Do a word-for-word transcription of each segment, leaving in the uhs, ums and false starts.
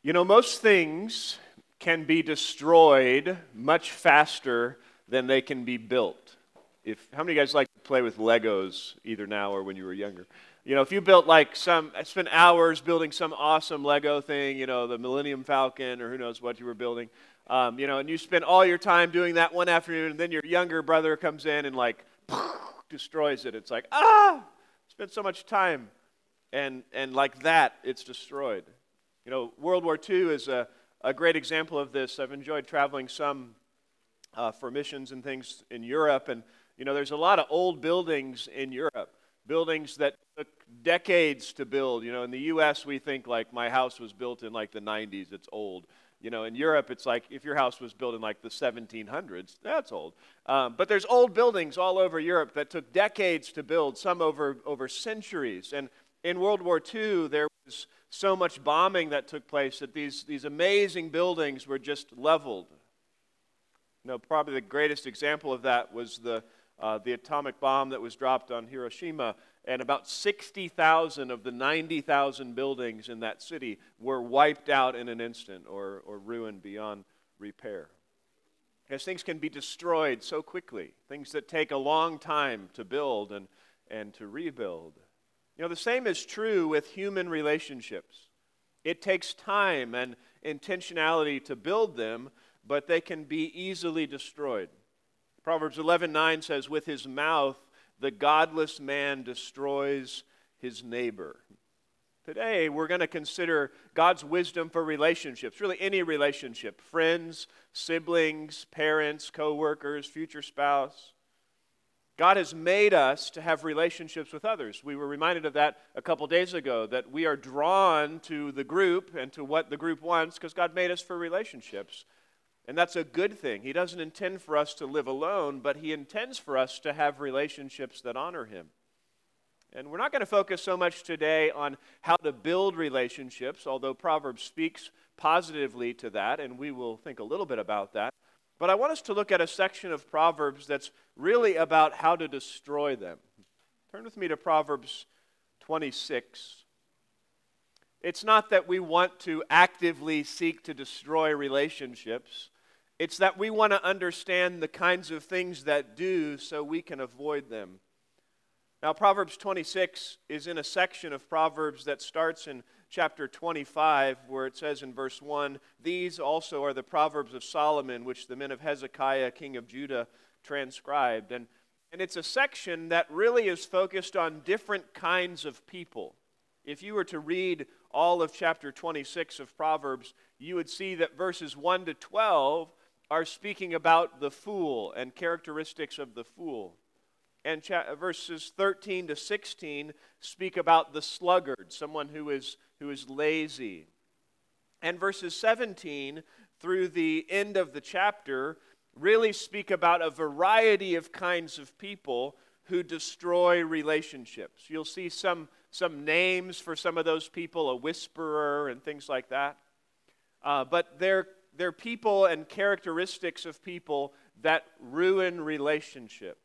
You know, most things can be destroyed much faster than they can be built. If how many of you guys like to play with Legos either now or when you were younger? You know, if you built like some, I spent hours building some awesome Lego thing, you know, the Millennium Falcon or who knows what you were building, um, you know, and you spend all your time doing that one afternoon, and then your younger brother comes in and like destroys it. It's like, ah, spent so much time, and and like that, it's destroyed. You know, World War Two is a, a great example of this. I've enjoyed traveling some uh, for missions and things in Europe, and you know, there's a lot of old buildings in Europe, buildings that took decades to build. You know, in the U S we think like my house was built in like the nineties, it's old. You know, in Europe it's like if your house was built in like the seventeen hundreds, that's old. Um, but there's old buildings all over Europe that took decades to build, some over over centuries. And in World War Two, there was so much bombing that took place that these, these amazing buildings were just leveled. You know, probably the greatest example of that was the uh, the atomic bomb that was dropped on Hiroshima, and about sixty thousand of the ninety thousand buildings in that city were wiped out in an instant or, or ruined beyond repair. Because things can be destroyed so quickly, things that take a long time to build and, and to rebuild. You know, the same is true with human relationships. It takes time and intentionality to build them, but they can be easily destroyed. Proverbs eleven nine says, with his mouth, the godless man destroys his neighbor. Today, we're going to consider God's wisdom for relationships, really any relationship, friends, siblings, parents, co-workers, future spouse. God has made us to have relationships with others. We were reminded of that a couple days ago, that we are drawn to the group and to what the group wants because God made us for relationships. And that's a good thing. He doesn't intend for us to live alone, but He intends for us to have relationships that honor Him. And we're not going to focus so much today on how to build relationships, although Proverbs speaks positively to that, and we will think a little bit about that. But I want us to look at a section of Proverbs that's really about how to destroy them. Turn with me to Proverbs twenty-six. It's not that we want to actively seek to destroy relationships. It's that we want to understand the kinds of things that do so we can avoid them. Now, Proverbs twenty-six is in a section of Proverbs that starts in chapter twenty-five, where it says in verse one, these also are the Proverbs of Solomon, which the men of Hezekiah, king of Judah, transcribed. And, and it's a section that really is focused on different kinds of people. If you were to read all of chapter twenty-six of Proverbs, you would see that verses one to twelve are speaking about the fool and characteristics of the fool. And cha- verses thirteen to sixteen speak about the sluggard, someone who is, who is lazy. And verses seventeen through the end of the chapter really speak about a variety of kinds of people who destroy relationships. You'll see some, some names for some of those people, a whisperer and things like that. Uh, but they're, they're people and characteristics of people that ruin relationships.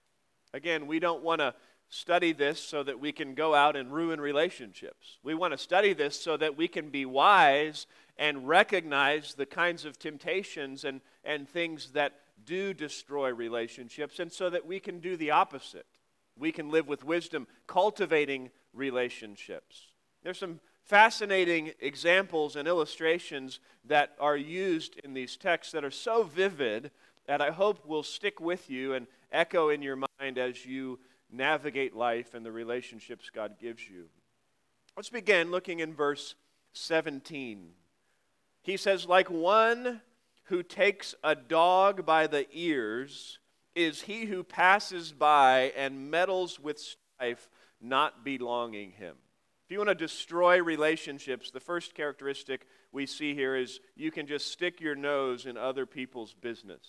Again, we don't want to study this so that we can go out and ruin relationships. We want to study this so that we can be wise and recognize the kinds of temptations and, and things that do destroy relationships, and so that we can do the opposite. We can live with wisdom, cultivating relationships. There's some fascinating examples and illustrations that are used in these texts that are so vivid that I hope will stick with you and echo in your mind as you navigate life and the relationships God gives you. Let's begin looking in verse seventeen. He says, like one who takes a dog by the ears is he who passes by and meddles with strife not belonging him. If you want to destroy relationships, the first characteristic we see here is you can just stick your nose in other people's business.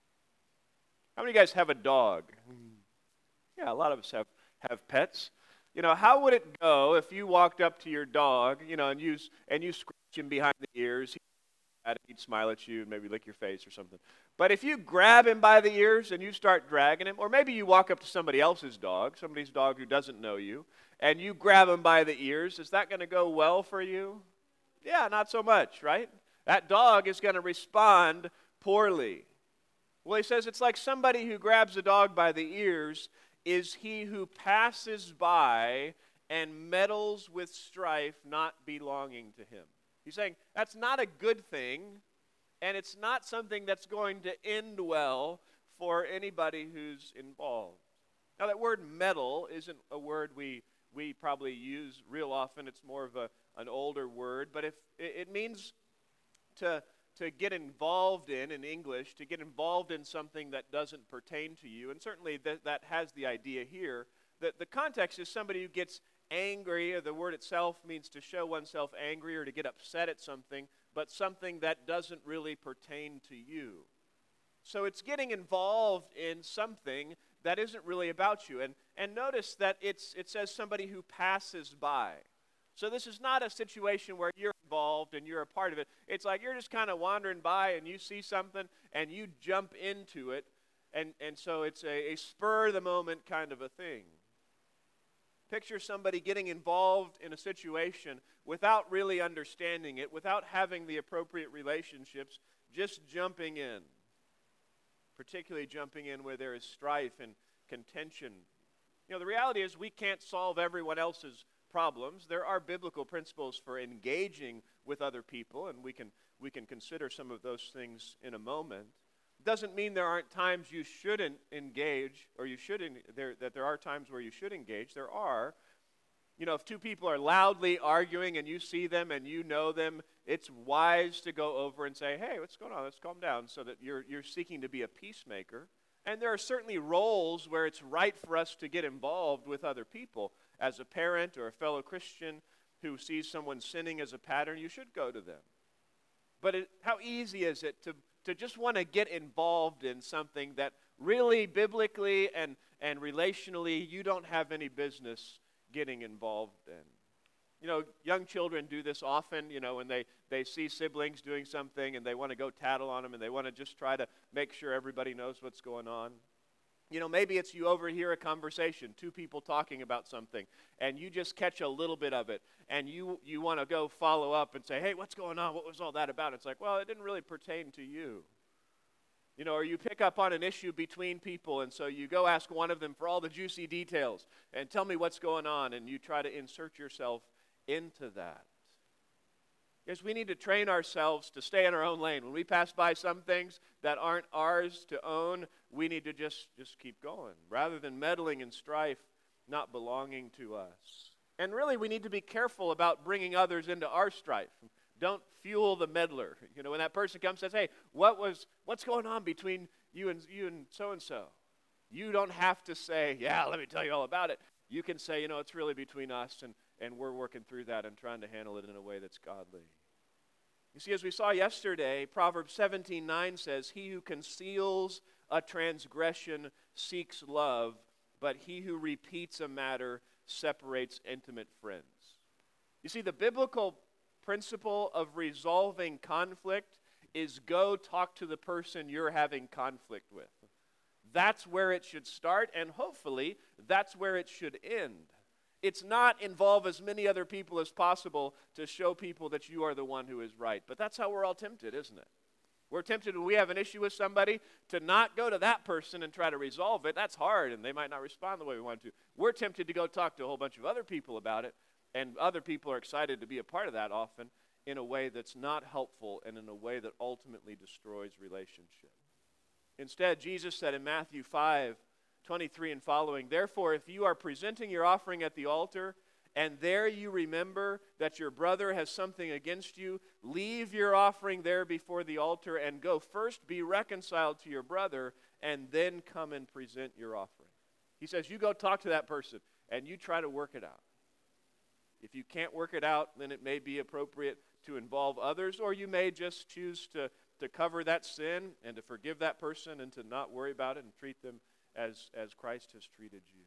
How many of you guys have a dog? Yeah, a lot of us have, have pets. You know, how would it go if you walked up to your dog, you know, and you, and you scratch him behind the ears? He'd smile at you and maybe lick your face or something. But if you grab him by the ears and you start dragging him, or maybe you walk up to somebody else's dog, somebody's dog who doesn't know you, and you grab him by the ears, is that going to go well for you? Yeah, not so much, right? That dog is going to respond poorly. Well, he says it's like somebody who grabs a dog by the ears is he who passes by and meddles with strife not belonging to him. He's saying that's not a good thing, and it's not something that's going to end well for anybody who's involved. Now, that word meddle isn't a word we we probably use real often. It's more of a, an older word, but if it, it means to, to get involved in, in English, to get involved in something that doesn't pertain to you, and certainly that, that has the idea here, that the context is somebody who gets angry, or the word itself means to show oneself angry or to get upset at something, but something that doesn't really pertain to you. So it's getting involved in something that isn't really about you. And, and notice that it's, it says somebody who passes by. So this is not a situation where you're involved and you're a part of it. It's like you're just kind of wandering by and you see something and you jump into it. And, and so it's a, a spur-of-the-moment kind of a thing. Picture somebody getting involved in a situation without really understanding it, without having the appropriate relationships, just jumping in. Particularly jumping in where there is strife and contention. You know, the reality is we can't solve everyone else's problems. There are biblical principles for engaging with other people, and we can we can consider some of those things in a moment. Doesn't mean there aren't times you shouldn't engage, or you should en- there, that there are times where you should engage. There are. You know, if two people are loudly arguing and you see them and you know them, it's wise to go over and say, hey, what's going on? Let's calm down, so that you're you're seeking to be a peacemaker. And there are certainly roles where it's right for us to get involved with other people. As a parent or a fellow Christian who sees someone sinning as a pattern, you should go to them. But it, how easy is it to, to just want to get involved in something that really biblically and, and relationally you don't have any business getting involved in? You know, young children do this often, you know, when they, they see siblings doing something and they want to go tattle on them and they want to just try to make sure everybody knows what's going on. You know, maybe it's you overhear a conversation, two people talking about something, and you just catch a little bit of it, and you, you want to go follow up and say, hey, what's going on? What was all that about? It's like, well, it didn't really pertain to you. You know, or you pick up on an issue between people, and so you go ask one of them for all the juicy details, and tell me what's going on, and you try to insert yourself into that. Because we need to train ourselves to stay in our own lane. When we pass by some things that aren't ours to own, we need to just, just keep going, rather than meddling in strife not belonging to us. And really, we need to be careful about bringing others into our strife. Don't fuel the meddler. You know, when that person comes and says, hey, what was, what's going on between you and you and so-and-so? You don't have to say, yeah, let me tell you all about it. You can say, you know, it's really between us, and, and we're working through that and trying to handle it in a way that's godly. You see, as we saw yesterday, Proverbs seventeen nine says, he who conceals a transgression seeks love, but he who repeats a matter separates intimate friends. You see, the biblical principle of resolving conflict is go talk to the person you're having conflict with. That's where it should start, and hopefully that's where it should end. It's not involve as many other people as possible to show people that you are the one who is right. But that's how we're all tempted, isn't it? We're tempted when we have an issue with somebody to not go to that person and try to resolve it. That's hard, and they might not respond the way we want to. We're tempted to go talk to a whole bunch of other people about it, and other people are excited to be a part of that often in a way that's not helpful and in a way that ultimately destroys relationship. Instead, Jesus said in Matthew five twenty-three and following, therefore, if you are presenting your offering at the altar, and there you remember that your brother has something against you, leave your offering there before the altar and go first be reconciled to your brother, and then come and present your offering. He says, you go talk to that person, and you try to work it out. If you can't work it out, then it may be appropriate to involve others, or you may just choose to, to cover that sin and to forgive that person and to not worry about it and treat them as, as Christ has treated you.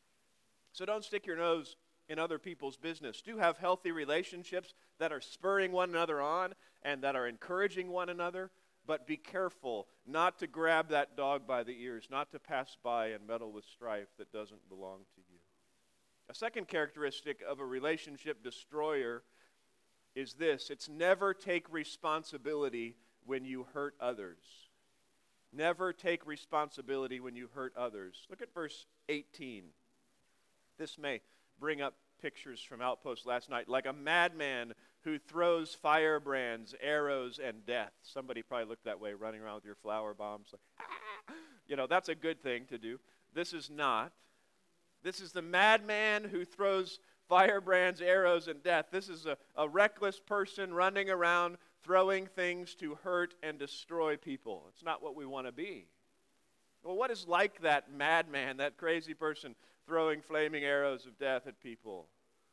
So don't stick your nose in other people's business. Do have healthy relationships that are spurring one another on and that are encouraging one another, but be careful not to grab that dog by the ears, not to pass by and meddle with strife that doesn't belong to you. A second characteristic of a relationship destroyer is this: it's never take responsibility when you hurt others. Never take responsibility when you hurt others. Look at verse eighteen. This may bring up pictures from Outpost last night. Like a madman who throws firebrands, arrows, and death. Somebody probably looked that way, running around with your flower bombs. Like, ah! You know, that's a good thing to do. This is not. This is the madman who throws firebrands, arrows, and death. This is a, a reckless person running around throwing things to hurt and destroy people. It's not what we want to be. Well, what is like that madman, that crazy person throwing flaming arrows of death at people?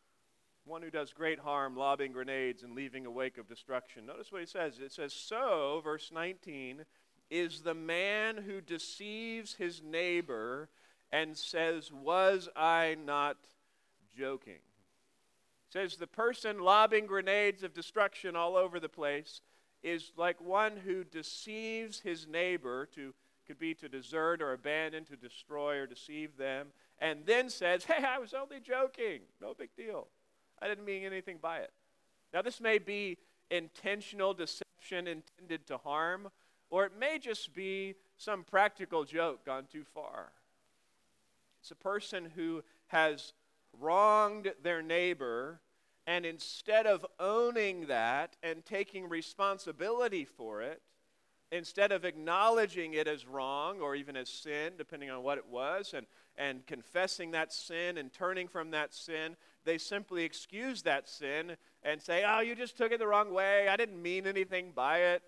One who does great harm, lobbing grenades and leaving a wake of destruction. Notice what he says. It says, so, verse nineteen, is the man who deceives his neighbor and says, was I not joking? It says the person lobbing grenades of destruction all over the place is like one who deceives his neighbor, to could be to desert or abandon, to destroy or deceive them, and then says, hey, I was only joking. No big deal. I didn't mean anything by it. Now, this may be intentional deception intended to harm, or it may just be some practical joke gone too far. It's a person who has wronged their neighbor, and instead of owning that and taking responsibility for it, instead of acknowledging it as wrong or even as sin, depending on what it was, and, and confessing that sin and turning from that sin, they simply excuse that sin and say, oh, you just took it the wrong way. I didn't mean anything by it.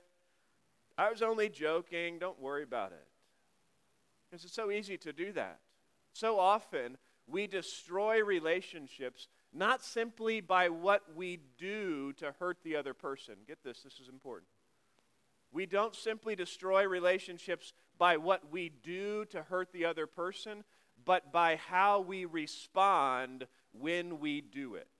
I was only joking. Don't worry about it. Because it's so easy to do that. So often, we destroy relationships not simply by what we do to hurt the other person. Get this, this is important. We don't simply destroy relationships by what we do to hurt the other person, but by how we respond when we do it.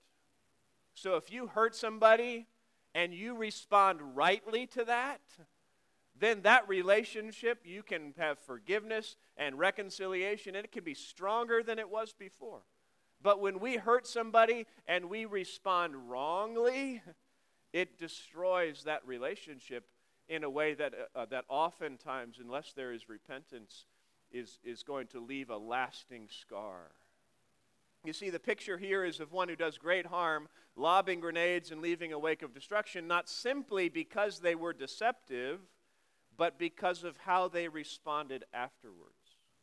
So if you hurt somebody and you respond rightly to that, then that relationship, you can have forgiveness and reconciliation, and it can be stronger than it was before. But when we hurt somebody and we respond wrongly, it destroys that relationship in a way that uh, that oftentimes, unless there is repentance, is, is going to leave a lasting scar. You see, the picture here is of one who does great harm, lobbing grenades and leaving a wake of destruction, not simply because they were deceptive, but because of how they responded afterwards.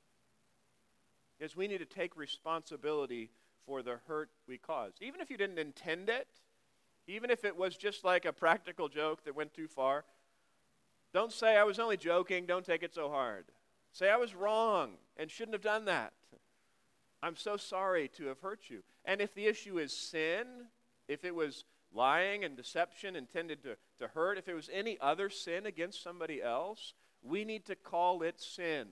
Because we need to take responsibility for the hurt we caused. Even if you didn't intend it, even if it was just like a practical joke that went too far, don't say, I was only joking, don't take it so hard. Say, I was wrong and shouldn't have done that. I'm so sorry to have hurt you. And if the issue is sin, if it was lying and deception intended to, to hurt, if it was any other sin against somebody else, we need to call it sin.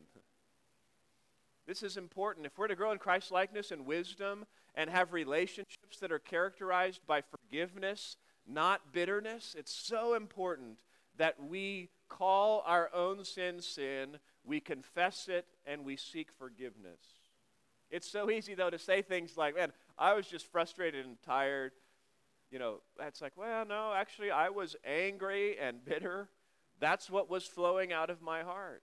This is important. If we're to grow in Christ-likeness and wisdom and have relationships that are characterized by forgiveness, not bitterness, it's so important that we call our own sin sin, we confess it, and we seek forgiveness. It's so easy, though, to say things like, man, I was just frustrated and tired. You know, that's like, well, no, actually, I was angry and bitter. That's what was flowing out of my heart.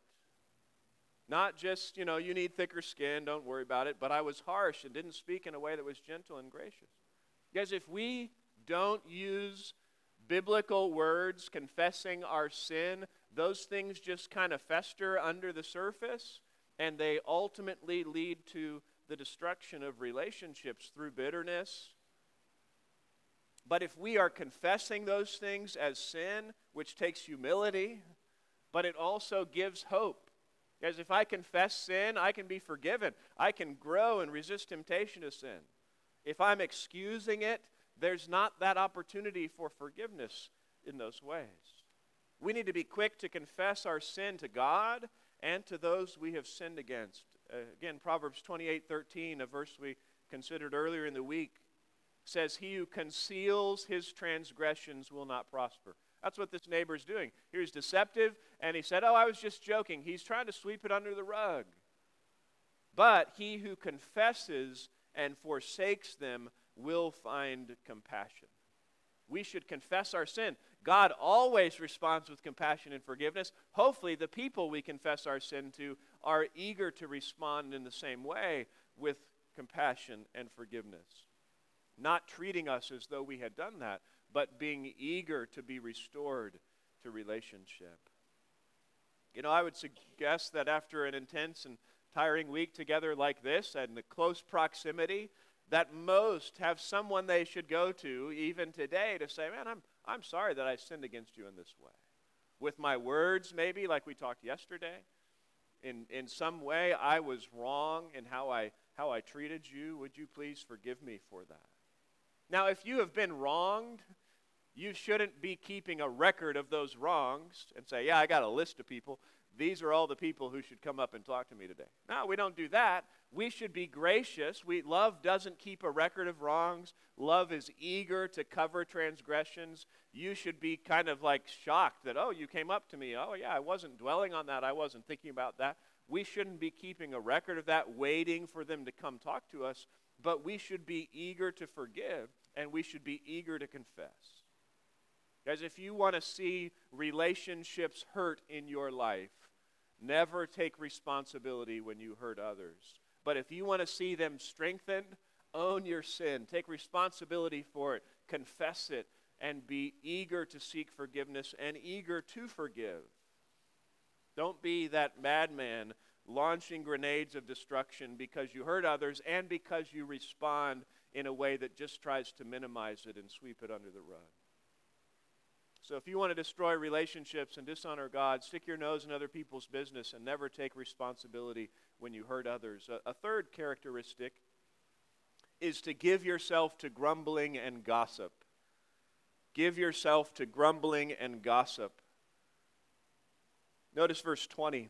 Not just, you know, you need thicker skin, don't worry about it, but I was harsh and didn't speak in a way that was gentle and gracious. Guys, if we don't use biblical words confessing our sin, those things just kind of fester under the surface, and they ultimately lead to the destruction of relationships through bitterness. But if we are confessing those things as sin, which takes humility, but it also gives hope. Because if I confess sin, I can be forgiven. I can grow and resist temptation to sin. If I'm excusing it, there's not that opportunity for forgiveness in those ways. We need to be quick to confess our sin to God and to those we have sinned against. Uh, again, Proverbs twenty-eight thirteen, a verse we considered earlier in the week, says, he who conceals his transgressions will not prosper. That's what this neighbor is doing. He was deceptive, and he said, oh, I was just joking. He's trying to sweep it under the rug. But he who confesses and forsakes them will find compassion. we should confess our sin. God always responds with compassion and forgiveness. Hopefully, the people we confess our sin to are eager to respond in the same way with compassion and forgiveness. Not treating us as though we had done that, but being eager to be restored to relationship. You know, I would suggest that after an intense and tiring week together like this, and the close proximity, that most have someone they should go to, even today, to say, man, I'm, I'm sorry that I sinned against you in this way. With my words, maybe, like we talked yesterday. In, in some way, I was wrong in how I, how I treated you. Would you please forgive me for that? Now, if you have been wronged, you shouldn't be keeping a record of those wrongs and say, yeah, I got a list of people. These are all the people who should come up and talk to me today. No, we don't do that. We should be gracious. We, love doesn't keep a record of wrongs. Love is eager to cover transgressions. You should be kind of like shocked that, oh, you came up to me. Oh, yeah, I wasn't dwelling on that. I wasn't thinking about that. We shouldn't be keeping a record of that, waiting for them to come talk to us. But we should be eager to forgive, and we should be eager to confess. Guys, if you want to see relationships hurt in your life, never take responsibility when you hurt others. But if you want to see them strengthened, own your sin. Take responsibility for it. Confess it. And be eager to seek forgiveness and eager to forgive. Don't be that madman launching grenades of destruction because you hurt others and because you respond in a way that just tries to minimize it and sweep it under the rug. So if you want to destroy relationships and dishonor God, stick your nose in other people's business and never take responsibility when you hurt others. A, a third characteristic is to give yourself to grumbling and gossip. Give yourself to grumbling and gossip. Notice verse twenty.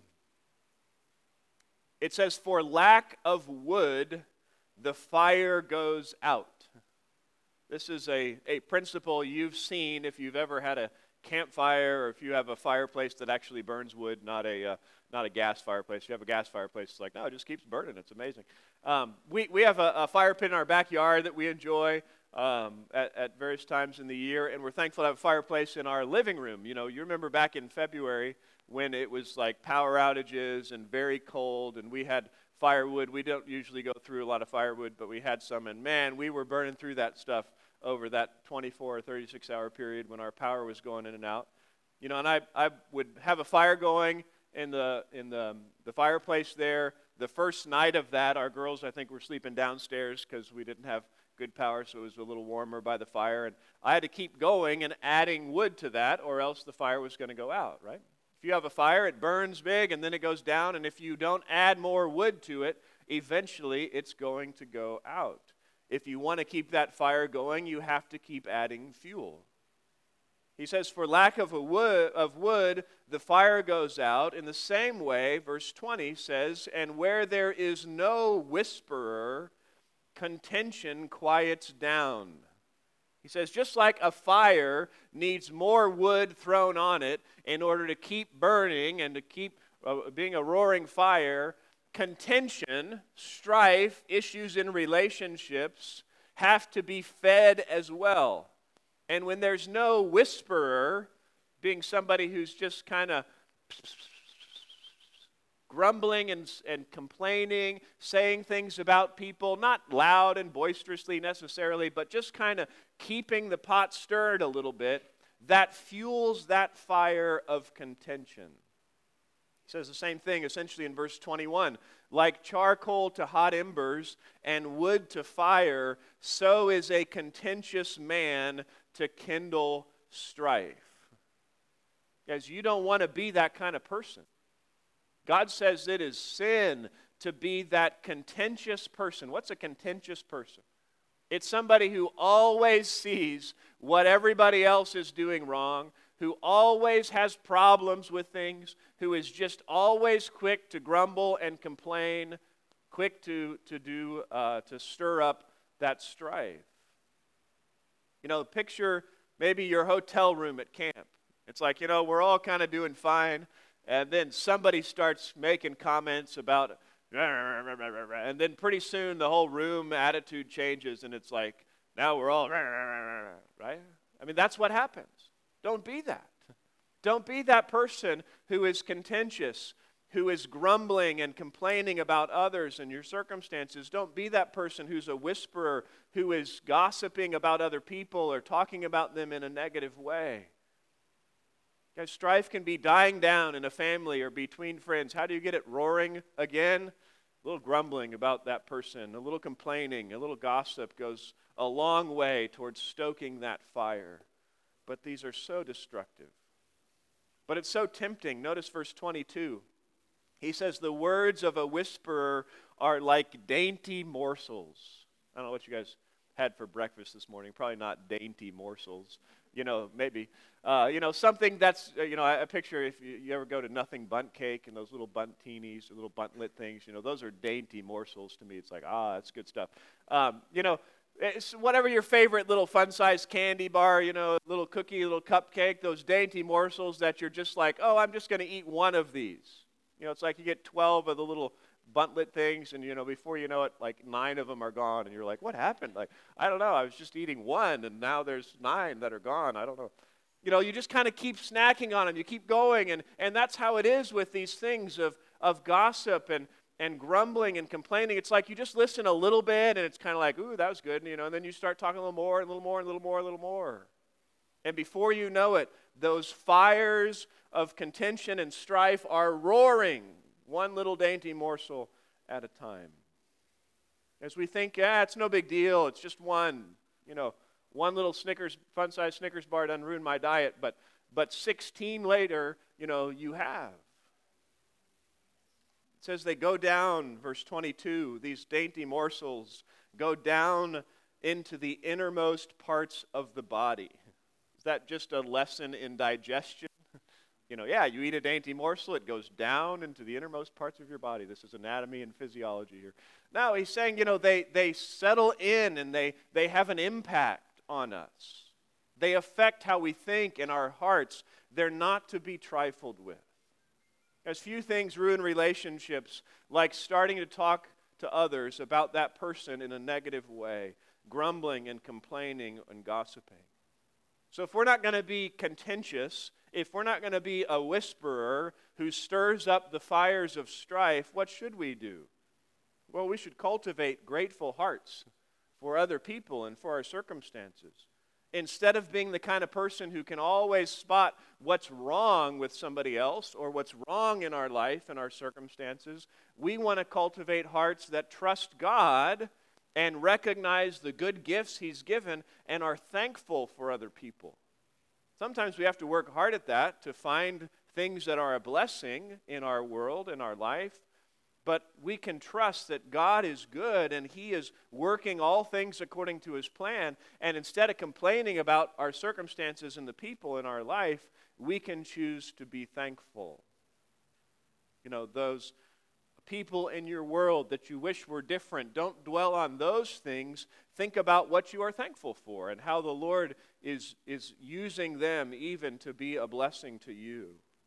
It says, for lack of wood, the fire goes out. This is a, a principle you've seen if you've ever had a campfire or if you have a fireplace that actually burns wood, not a uh, not a gas fireplace. If you have a gas fireplace, it's like, no, it just keeps burning. It's amazing. Um, we, we have a, a fire pit in our backyard that we enjoy um, at, at various times in the year, and we're thankful to have a fireplace in our living room. You know, you remember back in February when it was like power outages and very cold, and we had firewood. We don't usually go through a lot of firewood, but we had some, and man, we were burning through that stuff over that twenty-four or thirty-six hour period when our power was going in and out. You know, and I, I would have a fire going in the in the, the fireplace there. The first night of that, our girls, I think, were sleeping downstairs because we didn't have good power, so it was a little warmer by the fire. And I had to keep going and adding wood to that, or else the fire was going to go out, right? If you have a fire, it burns big, and then it goes down, and if you don't add more wood to it, eventually it's going to go out. If you want to keep that fire going, you have to keep adding fuel. He says, for lack of, a wood, of wood, the fire goes out. In the same way, verse twenty says, and where there is no whisperer, contention quiets down. He says, just like a fire needs more wood thrown on it in order to keep burning and to keep uh, being a roaring fire, contention, strife, issues in relationships have to be fed as well. And when there's no whisperer, being somebody who's just kind of grumbling and, and complaining, saying things about people, not loud and boisterously necessarily, but just kind of keeping the pot stirred a little bit, that fuels that fire of contention. He says the same thing essentially in verse twenty-one. Like charcoal to hot embers and wood to fire, so is a contentious man to kindle strife. Guys, you don't want to be that kind of person. God says it is sin to be that contentious person. What's a contentious person? It's somebody who always sees what everybody else is doing wrong, who always has problems with things, who is just always quick to grumble and complain, quick to, to do, uh, to stir up that strife. You know, picture maybe your hotel room at camp. It's like, you know, we're all kind of doing fine, and then somebody starts making comments about, and then pretty soon the whole room attitude changes, and it's like, now we're all, right? I mean, that's what happens. Don't be that. Don't be that person who is contentious, who is grumbling and complaining about others and your circumstances. Don't be that person who's a whisperer, who is gossiping about other people or talking about them in a negative way. Guys, strife can be dying down in a family or between friends. How do you get it roaring again? A little grumbling about that person, a little complaining, a little gossip goes a long way towards stoking that fire. But these are so destructive. But it's so tempting. Notice verse twenty-two. He says, the words of a whisperer are like dainty morsels. I don't know what you guys had for breakfast this morning. Probably not dainty morsels. You know, maybe. Uh, you know, something that's, uh, you know, I, I picture if you, you ever go to Nothing Bundt Cake and those little buntinis or little buntlet things, you know, those are dainty morsels to me. It's like, ah, that's good stuff. Um, you know, it's whatever your favorite little fun-sized candy bar, you know, little cookie, little cupcake, those dainty morsels that you're just like, oh, I'm just going to eat one of these. You know, it's like you get twelve of the little buntlet things, and, you know, before you know it, like nine of them are gone, and you're like, what happened? Like, I don't know, I was just eating one, and now there's nine that are gone. I don't know. You know, you just kind of keep snacking on them. You keep going, and, and that's how it is with these things of, of gossip and, and grumbling and complaining. It's like you just listen a little bit, and it's kind of like, ooh, that was good, and, you know, and then you start talking a little more, and a little more, and a little more, a little more. And before you know it, those fires of contention and strife are roaring, one little dainty morsel at a time. As we think, yeah, it's no big deal, it's just one, you know, one little Snickers, fun-sized Snickers bar doesn't ruin my diet, but but sixteen later, you know, you have. It says they go down, verse twenty-two, these dainty morsels go down into the innermost parts of the body. Is that just a lesson in digestion? You know, yeah, you eat a dainty morsel, it goes down into the innermost parts of your body. This is anatomy and physiology here. Now, he's saying, you know, they, they settle in and they, they have an impact on us. They affect how we think in our hearts. They're not to be trifled with. As few things ruin relationships like starting to talk to others about that person in a negative way, grumbling and complaining and gossiping. So if we're not going to be contentious, if we're not going to be a whisperer who stirs up the fires of strife, what should we do? Well, we should cultivate grateful hearts for other people and for our circumstances. Instead of being the kind of person who can always spot what's wrong with somebody else or what's wrong in our life and our circumstances, we want to cultivate hearts that trust God and recognize the good gifts He's given and are thankful for other people. Sometimes we have to work hard at that to find things that are a blessing in our world, in our life. But we can trust that God is good and He is working all things according to His plan. And instead of complaining about our circumstances and the people in our life, we can choose to be thankful. You know, those people in your world that you wish were different, don't dwell on those things. Think about what you are thankful for and how the Lord is, is using them even to be a blessing to you.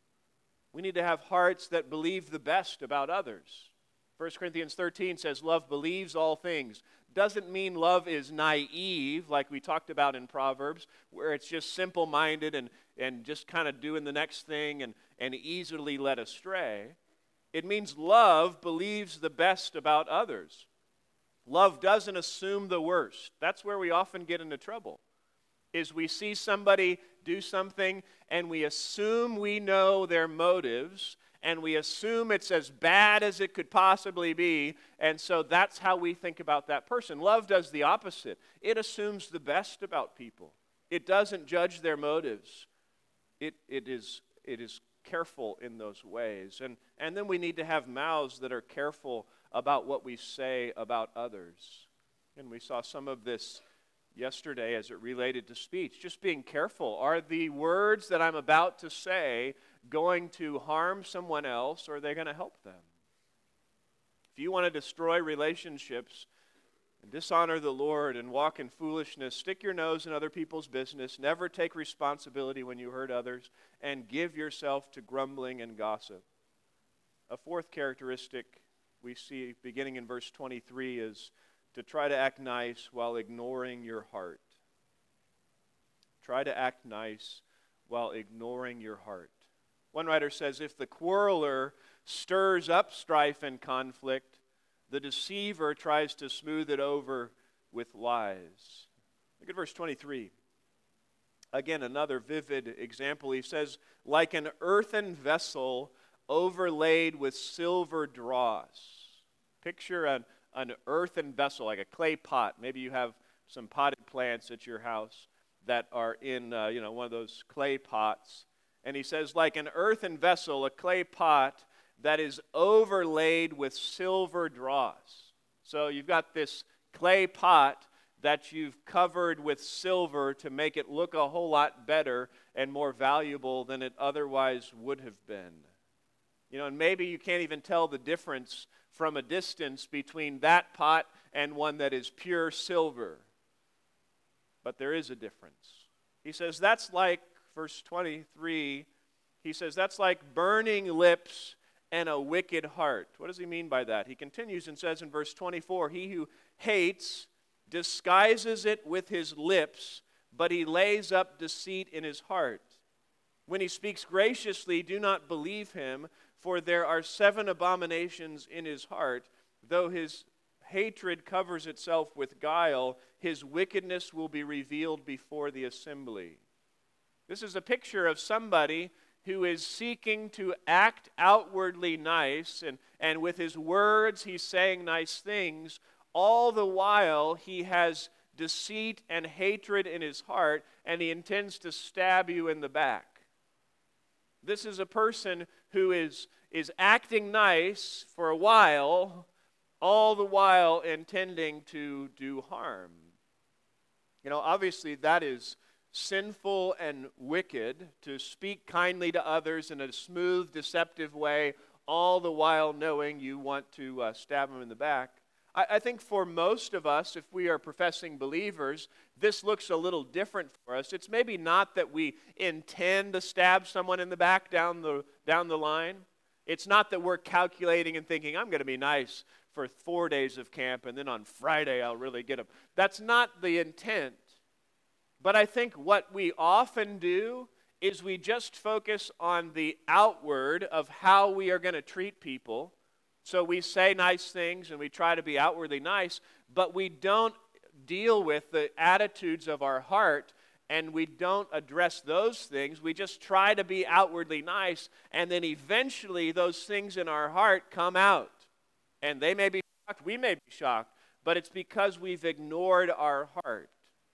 We need to have hearts that believe the best about others. First Corinthians thirteen says, love believes all things. Doesn't mean love is naive, like we talked about in Proverbs, where it's just simple-minded and, and just kind of doing the next thing and, and easily led astray. It means love believes the best about others. Love doesn't assume the worst. That's where we often get into trouble, is we see somebody do something and we assume we know their motives and we assume it's as bad as it could possibly be, and so that's how we think about that person. Love does the opposite. It assumes the best about people. It doesn't judge their motives. It, it is, it is careful in those ways. And, and then we need to have mouths that are careful about what we say about others. And we saw some of this yesterday as it related to speech. Just being careful. Are the words that I'm about to say going to harm someone else, or are they going to help them? If you want to destroy relationships and dishonor the Lord and walk in foolishness, stick your nose in other people's business, never take responsibility when you hurt others, and give yourself to grumbling and gossip. A fourth characteristic we see beginning in verse twenty-three is to try to act nice while ignoring your heart. Try to act nice while ignoring your heart. One writer says, if the quarreler stirs up strife and conflict, the deceiver tries to smooth it over with lies. Look at verse twenty-three. Again, another vivid example. He says, like an earthen vessel overlaid with silver dross. Picture an, an earthen vessel, like a clay pot. Maybe you have some potted plants at your house that are in uh, you know, one of those clay pots. And he says, like an earthen vessel, a clay pot that is overlaid with silver dross. So you've got this clay pot that you've covered with silver to make it look a whole lot better and more valuable than it otherwise would have been. You know, and maybe you can't even tell the difference from a distance between that pot and one that is pure silver. But there is a difference. He says that's like, verse twenty-three, he says that's like burning lips and a wicked heart. What does he mean by that? He continues and says in verse twenty-four, he who hates disguises it with his lips, but he lays up deceit in his heart. When he speaks graciously, do not believe him, for there are seven abominations in his heart. Though his hatred covers itself with guile, his wickedness will be revealed before the assembly. This is a picture of somebody who is seeking to act outwardly nice, and, and with his words he's saying nice things. All the while he has deceit and hatred in his heart, and he intends to stab you in the back. This is a person who is, is acting nice for a while, all the while intending to do harm. You know, obviously that is sinful and wicked, to speak kindly to others in a smooth, deceptive way, all the while knowing you want to uh, stab them in the back. I, I think for most of us, if we are professing believers, this looks a little different for us. It's maybe not that we intend to stab someone in the back down the, down the line. It's not that we're calculating and thinking, I'm going to be nice for four days of camp, and then on Friday I'll really get them. That's not the intent. But I think what we often do is we just focus on the outward of how we are going to treat people. So we say nice things and we try to be outwardly nice, but we don't deal with the attitudes of our heart, and we don't address those things. We just try to be outwardly nice, and then eventually those things in our heart come out. And they may be shocked, we may be shocked, but it's because we've ignored our heart.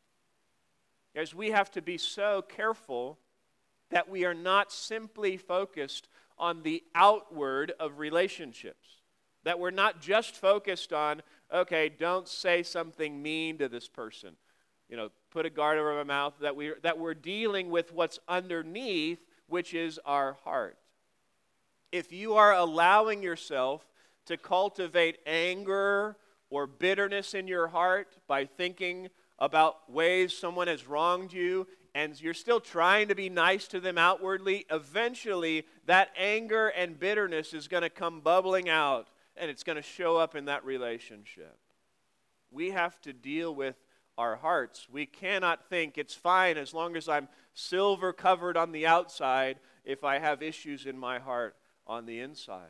As we have to be so careful that we are not simply focused on the outward of relationships. That we're not just focused on, okay, don't say something mean to this person. You know, put a guard over my mouth. That, we, that we're dealing with what's underneath, which is our heart. If you are allowing yourself to cultivate anger or bitterness in your heart by thinking about ways someone has wronged you, and you're still trying to be nice to them outwardly, eventually that anger and bitterness is going to come bubbling out, and it's going to show up in that relationship. We have to deal with our hearts. We cannot think it's fine as long as I'm silver covered on the outside if I have issues in my heart on the inside.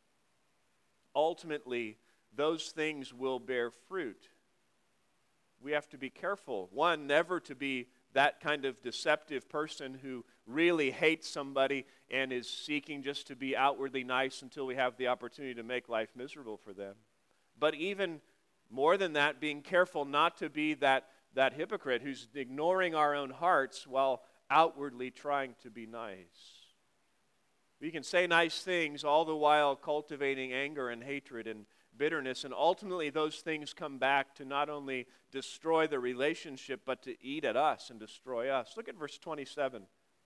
Ultimately, those things will bear fruit. We have to be careful. One, never to be that kind of deceptive person who really hates somebody and is seeking just to be outwardly nice until we have the opportunity to make life miserable for them. But even more than that, being careful not to be that, that hypocrite who's ignoring our own hearts while outwardly trying to be nice. We can say nice things all the while cultivating anger and hatred and bitterness, and ultimately those things come back to not only destroy the relationship, but to eat at us and destroy us. Look at verse twenty-seven.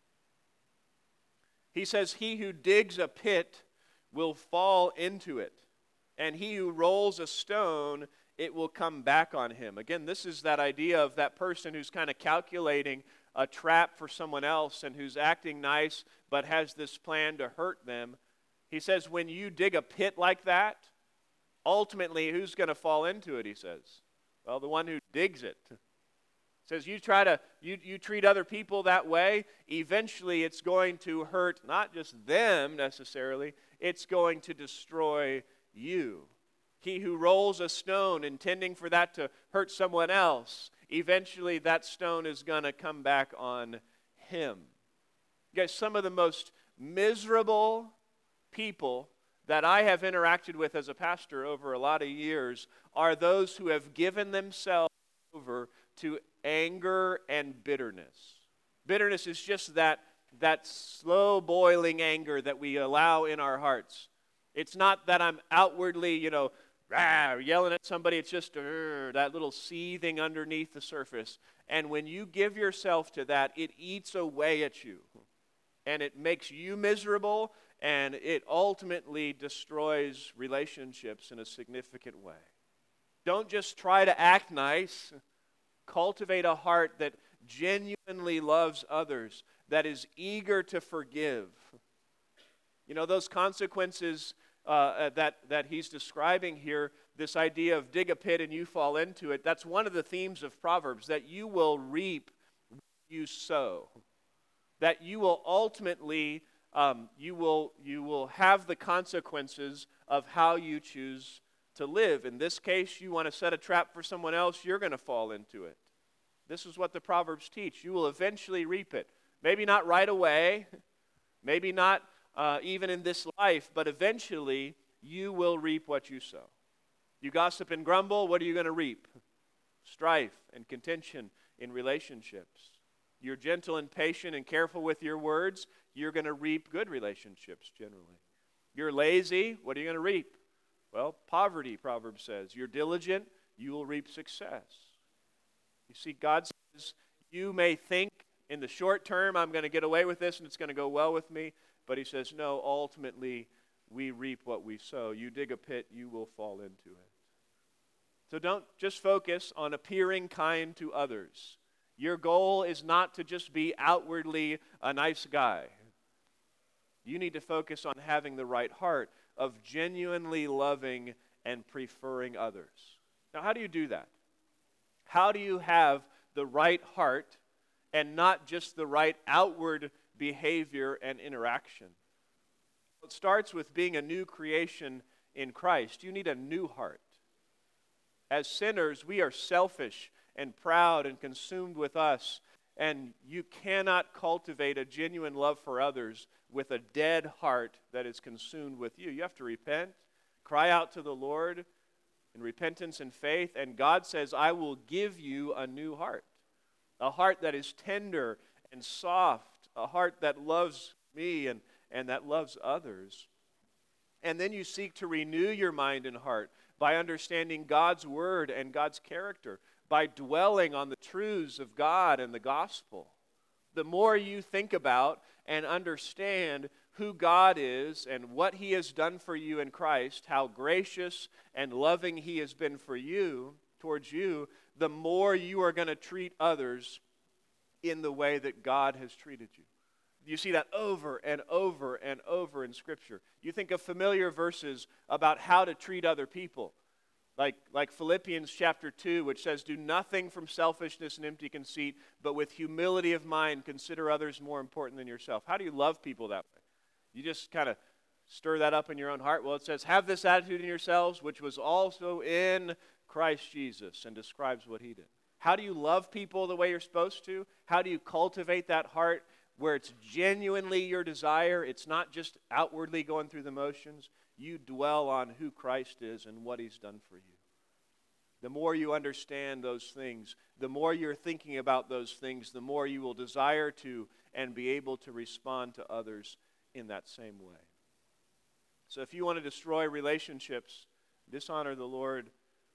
He says, he who digs a pit will fall into it, and he who rolls a stone, it will come back on him. Again, this is that idea of that person who's kind of calculating a trap for someone else and who's acting nice but has this plan to hurt them. He says, when you dig a pit like that, ultimately, who's going to fall into it, he says? Well, the one who digs it. It says you try to, you, you treat other people that way, eventually it's going to hurt not just them necessarily, it's going to destroy you. He who rolls a stone intending for that to hurt someone else, eventually that stone is going to come back on him. You guys, some of the most miserable people that I have interacted with as a pastor over a lot of years are those who have given themselves over to anger and bitterness. Bitterness is just that, that slow boiling anger that we allow in our hearts. It's not that I'm outwardly, you know, rah, yelling at somebody. It's just uh, that little seething underneath the surface. And when you give yourself to that, it eats away at you. And it makes you miserable, and it ultimately destroys relationships in a significant way. Don't just try to act nice. Cultivate a heart that genuinely loves others, that is eager to forgive. You know, those consequences uh, that, that he's describing here, this idea of dig a pit and you fall into it, that's one of the themes of Proverbs, that you will reap what you sow. That you will ultimately, um, you will, you will have the consequences of how you choose to live. In this case, you want to set a trap for someone else, you're going to fall into it. This is what the Proverbs teach. You will eventually reap it. Maybe not right away, maybe not uh, even in this life, but eventually you will reap what you sow. You gossip and grumble, what are you going to reap? Strife and contention in relationships. You're gentle and patient and careful with your words, you're going to reap good relationships generally. You're lazy, what are you going to reap? Well, poverty, Proverbs says. You're diligent, you will reap success. You see, God says, you may think in the short term, I'm going to get away with this and it's going to go well with me. But he says, no, ultimately, we reap what we sow. You dig a pit, you will fall into it. So don't just focus on appearing kind to others. Your goal is not to just be outwardly a nice guy. You need to focus on having the right heart of genuinely loving and preferring others. Now, how do you do that? How do you have the right heart and not just the right outward behavior and interaction? It starts with being a new creation in Christ. You need a new heart. As sinners, we are selfish and proud and consumed with us, and you cannot cultivate a genuine love for others with a dead heart that is consumed with you. You have to repent, cry out to the Lord in repentance and faith, and God says, I will give you a new heart, a heart that is tender and soft, a heart that loves me and, and that loves others. And then you seek to renew your mind and heart by understanding God's word and God's character, by dwelling on the truths of God and the gospel. The more you think about and understand who God is and what he has done for you in Christ, how gracious and loving he has been for you, towards you, the more you are going to treat others in the way that God has treated you. You see that over and over and over in Scripture. You think of familiar verses about how to treat other people. Like, like Philippians chapter two, which says, do nothing from selfishness and empty conceit, but with humility of mind consider others more important than yourself. How do you love people that way? You just kind of stir that up in your own heart. Well, it says, have this attitude in yourselves, which was also in Christ Jesus, and describes what he did. How do you love people the way you're supposed to? How do you cultivate that heart where it's genuinely your desire? It's not just outwardly going through the motions. You dwell on who Christ is and what he's done for you. The more you understand those things, the more you're thinking about those things, the more you will desire to and be able to respond to others in that same way. So if you want to destroy relationships, dishonor the Lord,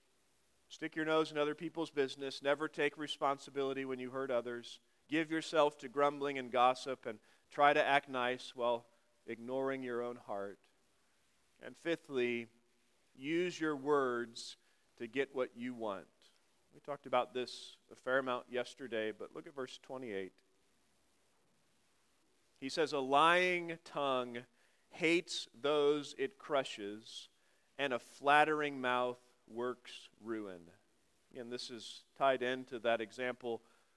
stick your nose in other people's business, never take responsibility when you hurt others, give yourself to grumbling and gossip, and try to act nice while ignoring your own heart. And fifthly, use your words to get what you want. We talked about this a fair amount yesterday, but look at verse twenty-eight. He says, a lying tongue hates those it crushes, and a flattering mouth works ruin. And this is tied into that example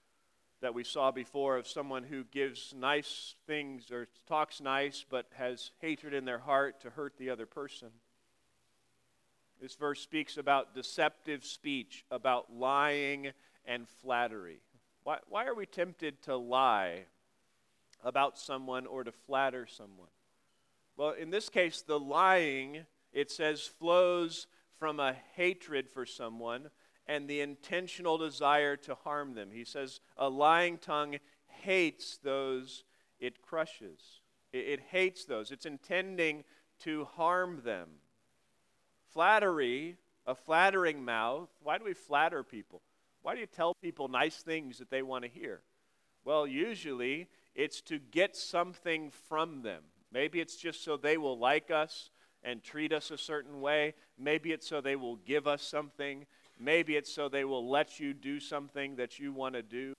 that we saw before of someone who gives nice things or talks nice but has hatred in their heart to hurt the other person. This verse speaks about deceptive speech, about lying and flattery. Why, why are we tempted to lie about someone or to flatter someone? Well, in this case, the lying, it says, flows from a hatred for someone and the intentional desire to harm them. He says, a lying tongue hates those it crushes. It, it hates those. It's intending to harm them. Flattery, a flattering mouth. Why do we flatter people? Why do you tell people nice things that they want to hear? Well, usually it's to get something from them. Maybe it's just so they will like us and treat us a certain way. Maybe it's so they will give us something. Maybe it's so they will let you do something that you want to do.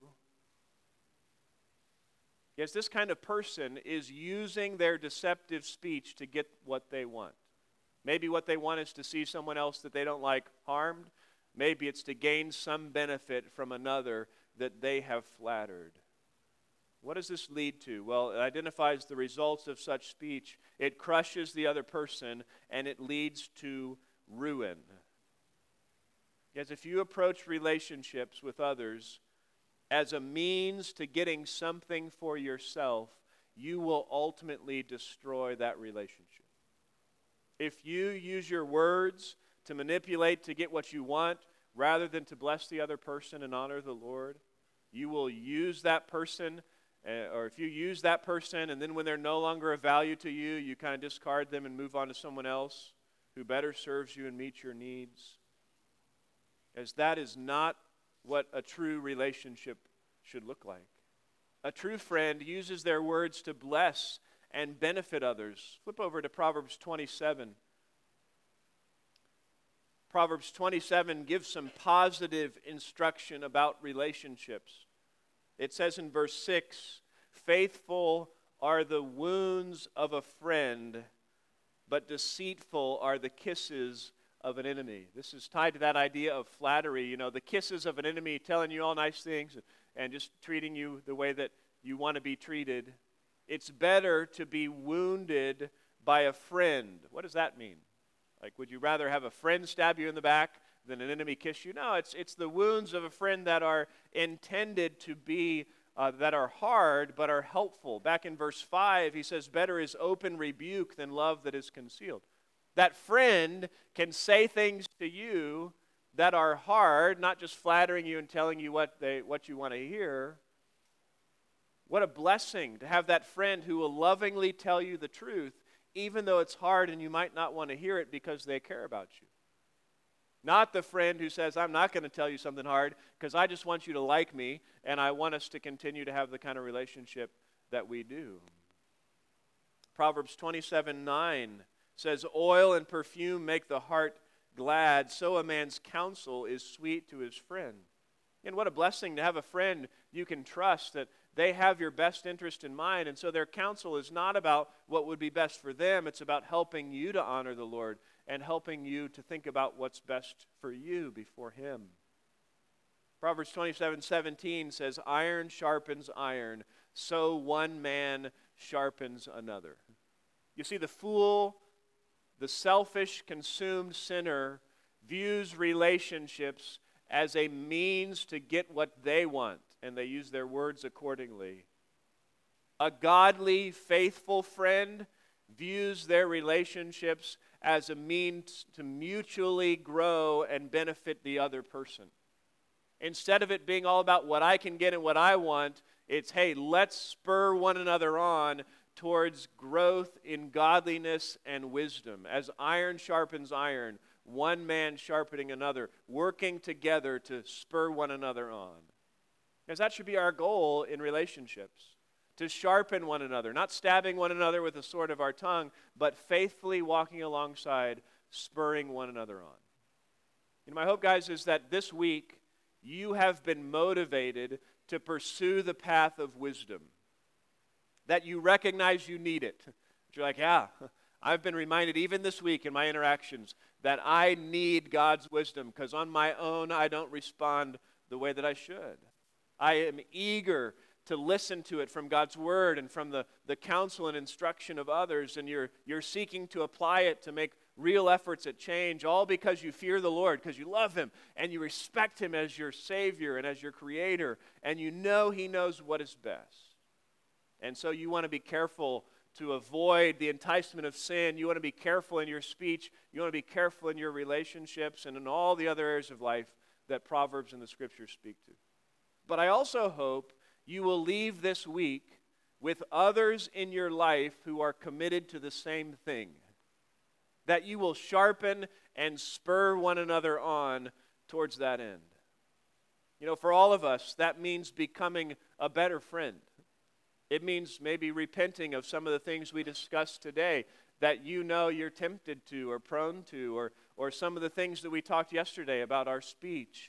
Yes, this kind of person is using their deceptive speech to get what they want. Maybe what they want is to see someone else that they don't like harmed. Maybe it's to gain some benefit from another that they have flattered. What does this lead to? Well, it identifies the results of such speech. It crushes the other person, and it leads to ruin. Yes, if you approach relationships with others as a means to getting something for yourself, you will ultimately destroy that relationship. If you use your words to manipulate to get what you want rather than to bless the other person and honor the Lord, you will use that person, uh, or if you use that person and then when they're no longer of value to you, you kind of discard them and move on to someone else who better serves you and meets your needs. As that is not what a true relationship should look like. A true friend uses their words to bless and benefit others. Flip over to Proverbs twenty-seven. Proverbs twenty-seven gives some positive instruction about relationships. It says in verse six, "Faithful are the wounds of a friend, but deceitful are the kisses of an enemy." This is tied to that idea of flattery. You know, the kisses of an enemy telling you all nice things and just treating you the way that you want to be treated. It's better to be wounded by a friend. What does that mean? Like, would you rather have a friend stab you in the back than an enemy kiss you? No, it's it's the wounds of a friend that are intended to be, uh, that are hard but are helpful. Back in verse five, he says, "Better is open rebuke than love that is concealed." That friend can say things to you that are hard, not just flattering you and telling you what they what you want to hear. What a blessing to have that friend who will lovingly tell you the truth, even though it's hard and you might not want to hear it because they care about you. Not the friend who says, "I'm not going to tell you something hard because I just want you to like me and I want us to continue to have the kind of relationship that we do." Proverbs twenty-seven nine says, "Oil and perfume make the heart glad, so a man's counsel is sweet to his friend." And what a blessing to have a friend you can trust, that they have your best interest in mind, and so their counsel is not about what would be best for them. It's about helping you to honor the Lord and helping you to think about what's best for you before Him. Proverbs twenty-seven seventeen says, "Iron sharpens iron, so one man sharpens another." You see, the fool, the selfish, consumed sinner views relationships as a means to get what they want, and they use their words accordingly. A godly, faithful friend views their relationships as a means to mutually grow and benefit the other person. Instead of it being all about what I can get and what I want, it's, hey, let's spur one another on towards growth in godliness and wisdom. As iron sharpens iron, one man sharpening another, working together to spur one another on. Because that should be our goal in relationships, to sharpen one another, not stabbing one another with the sword of our tongue, but faithfully walking alongside, spurring one another on. And my hope, guys, is that this week you have been motivated to pursue the path of wisdom, that you recognize you need it. That you're like, yeah, I've been reminded even this week in my interactions that I need God's wisdom because on my own I don't respond the way that I should. I am eager to listen to it from God's Word and from the, the counsel and instruction of others, and you're, you're seeking to apply it to make real efforts at change, all because you fear the Lord, because you love Him, and you respect Him as your Savior and as your Creator, and you know He knows what is best. And so you want to be careful to avoid the enticement of sin. You want to be careful in your speech. You want to be careful in your relationships and in all the other areas of life that Proverbs and the Scriptures speak to. But I also hope you will leave this week with others in your life who are committed to the same thing. That you will sharpen and spur one another on towards that end. You know, for all of us, that means becoming a better friend. It means maybe repenting of some of the things we discussed today that you know you're tempted to or prone to, or, or some of the things that we talked yesterday about our speech.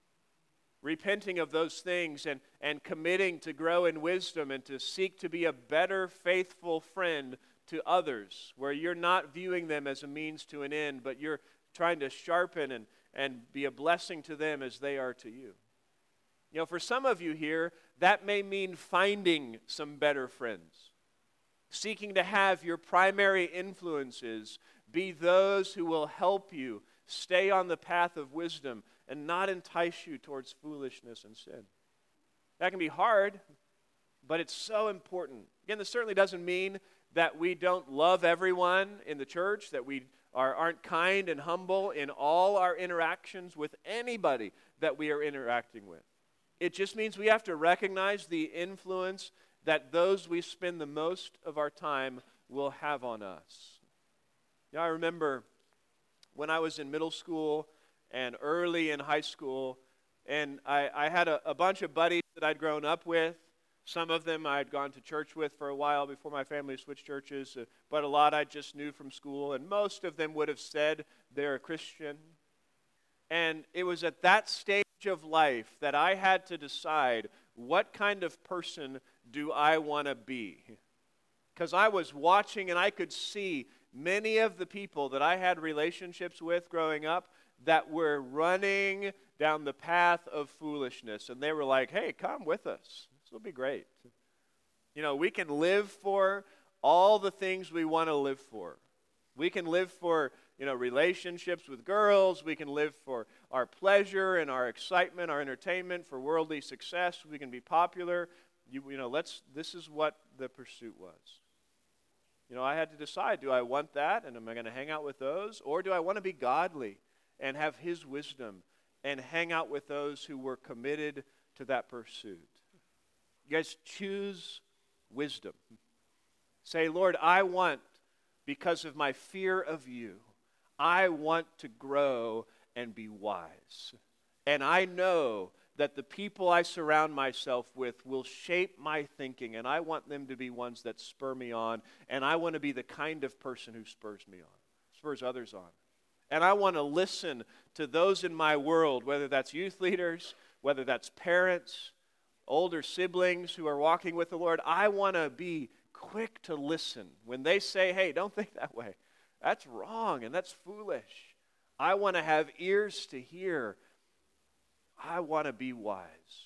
Repenting of those things and, and committing to grow in wisdom and to seek to be a better, faithful friend to others, where you're not viewing them as a means to an end, but you're trying to sharpen and, and be a blessing to them as they are to you. You know, for some of you here, that may mean finding some better friends, seeking to have your primary influences be those who will help you stay on the path of wisdom and not entice you towards foolishness and sin. That can be hard, but it's so important. Again, this certainly doesn't mean that we don't love everyone in the church, that we are, aren't kind and humble in all our interactions with anybody that we are interacting with. It just means we have to recognize the influence that those we spend the most of our time will have on us. You know, I remember when I was in middle school and early in high school, and I, I had a, a bunch of buddies that I'd grown up with. Some of them I'd gone to church with for a while before my family switched churches, uh, but a lot I just knew from school, and most of them would have said they're a Christian. And it was at that stage of life that I had to decide, what kind of person do I want to be? Because I was watching and I could see many of the people that I had relationships with growing up that were running down the path of foolishness. And they were like, hey, come with us. This will be great. You know, we can live for all the things we want to live for. We can live for, you know, relationships with girls. We can live for our pleasure and our excitement, our entertainment, for worldly success. We can be popular. You, you know, let's. This is what the pursuit was. You know, I had to decide, do I want that, and am I going to hang out with those? Or do I want to be godly and have His wisdom and hang out with those who were committed to that pursuit? You guys choose wisdom. Say, Lord, I want, because of my fear of you, I want to grow and be wise. And I know that the people I surround myself with will shape my thinking, and I want them to be ones that spur me on, and I want to be the kind of person who spurs me on, spurs others on. And I want to listen to those in my world, whether that's youth leaders, whether that's parents, older siblings who are walking with the Lord. I want to be quick to listen when they say, hey, don't think that way. That's wrong and that's foolish. I want to have ears to hear. I want to be wise.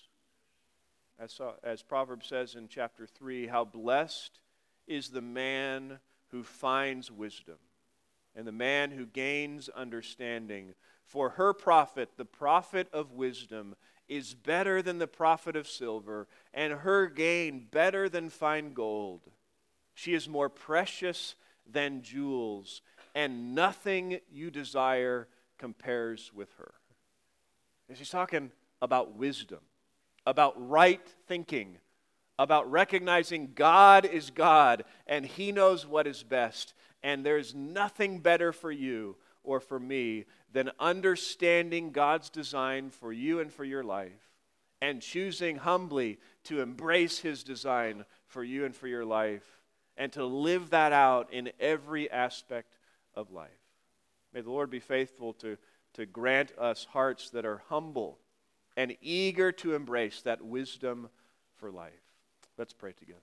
As, as Proverbs says in chapter three, how blessed is the man who finds wisdom and the man who gains understanding. For her profit, the profit of wisdom, is better than the profit of silver, and her gain better than fine gold. She is more precious than jewels, and nothing you desire compares with her. And she's talking about wisdom, about right thinking, about recognizing God is God, and He knows what is best, and there's nothing better for you or for me than understanding God's design for you and for your life, and choosing humbly to embrace His design for you and for your life, and to live that out in every aspect of life. May the Lord be faithful to, to grant us hearts that are humble and eager to embrace that wisdom for life. Let's pray together.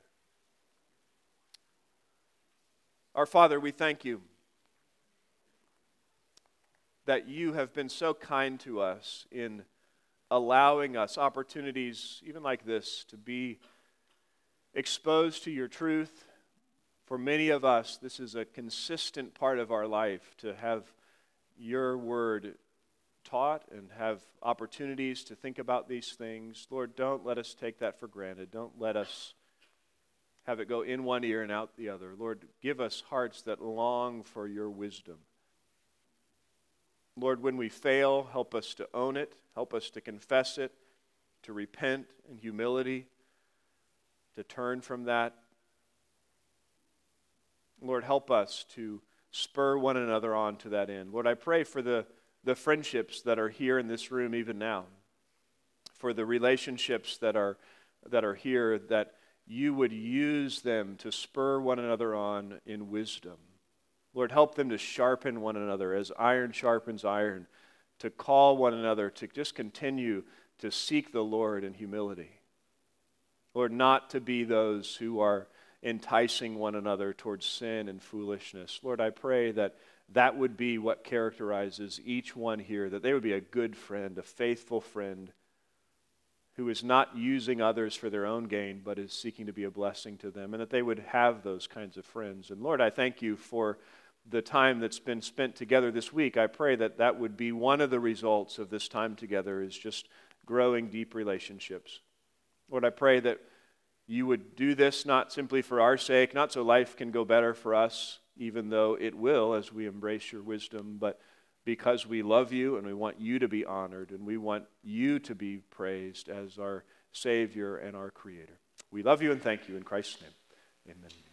Our Father, we thank You that You have been so kind to us in allowing us opportunities, even like this, to be exposed to your truth. For many of us, this is a consistent part of our life, to have your word taught and have opportunities to think about these things. Lord, don't let us take that for granted. Don't let us have it go in one ear and out the other. Lord, give us hearts that long for your wisdom. Lord, when we fail, help us to own it. Help us to confess it, to repent in humility, to turn from that. Lord, help us to spur one another on to that end. Lord, I pray for the, the friendships that are here in this room even now, for the relationships that are, that are here, that you would use them to spur one another on in wisdom. Lord, help them to sharpen one another as iron sharpens iron, to call one another to just continue to seek the Lord in humility. Lord, not to be those who are enticing one another towards sin and foolishness. Lord, I pray that that would be what characterizes each one here, that they would be a good friend, a faithful friend, who is not using others for their own gain, but is seeking to be a blessing to them, and that they would have those kinds of friends. And Lord, I thank you for the time that's been spent together this week. I pray that that would be one of the results of this time together, is just growing deep relationships. Lord, I pray that you would do this not simply for our sake, not so life can go better for us, even though it will as we embrace your wisdom, but because we love you and we want you to be honored and we want you to be praised as our Savior and our Creator. We love you and thank you in Christ's name. Amen.